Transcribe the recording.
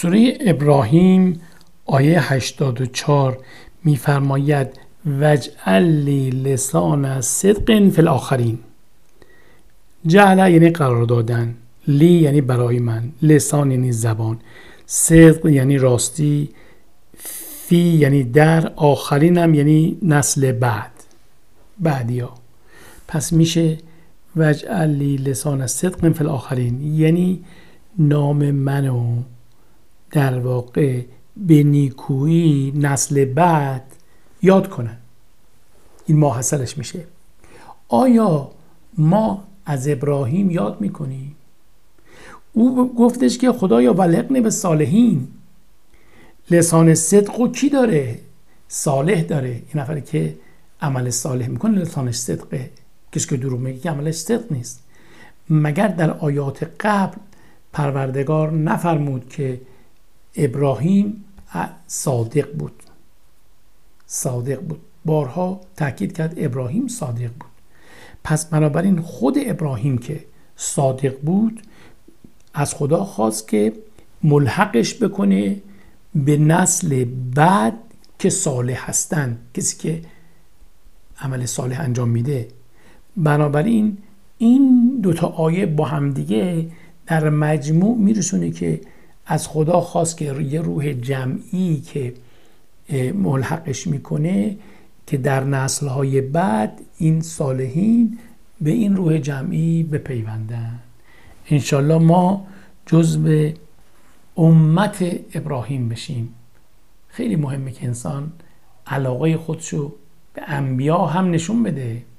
سوره ابراهیم آیه 84 میفرماید وجعل لی لسان صدق فی الاخرین. جعل یعنی قرار دادن، لی یعنی برای من، لسان یعنی زبان، صدق یعنی راستی، فی یعنی در، آخرین هم یعنی نسل بعدیا. پس میشه وجعل لی لسان صدق فی الاخرین، یعنی نام منو در واقع به نیکویی نسل بعد یاد کنن. این ماحصلش میشه. آیا ما از ابراهیم یاد میکنیم؟ او گفتش که خدایا ولحقنی بالصالحین. لسان صدق و کی داره؟ صالح داره. این نفری که عمل صالح میکنه لسانش صدقه. کسی که دروغ میگه که عملش صدق نیست. مگر در آیات قبل پروردگار نفرمود که ابراهیم صادق بود؟ بارها تاکید کرد ابراهیم صادق بود. پس بنابراین خود ابراهیم که صادق بود از خدا خواست که ملحقش بکنه به نسل بعد که صالح هستن، کسی که عمل صالح انجام میده. بنابراین این دوتا آیه با هم دیگه در مجموع میرسونه که از خدا خواست که یه روح جمعی که ملحقش میکنه که در نسل‌های بعد این صالحین به این روح جمعی بپیوندن. انشالله ما جزو امت ابراهیم بشیم. خیلی مهمه که انسان علاقه خودشو به انبیا هم نشون بده.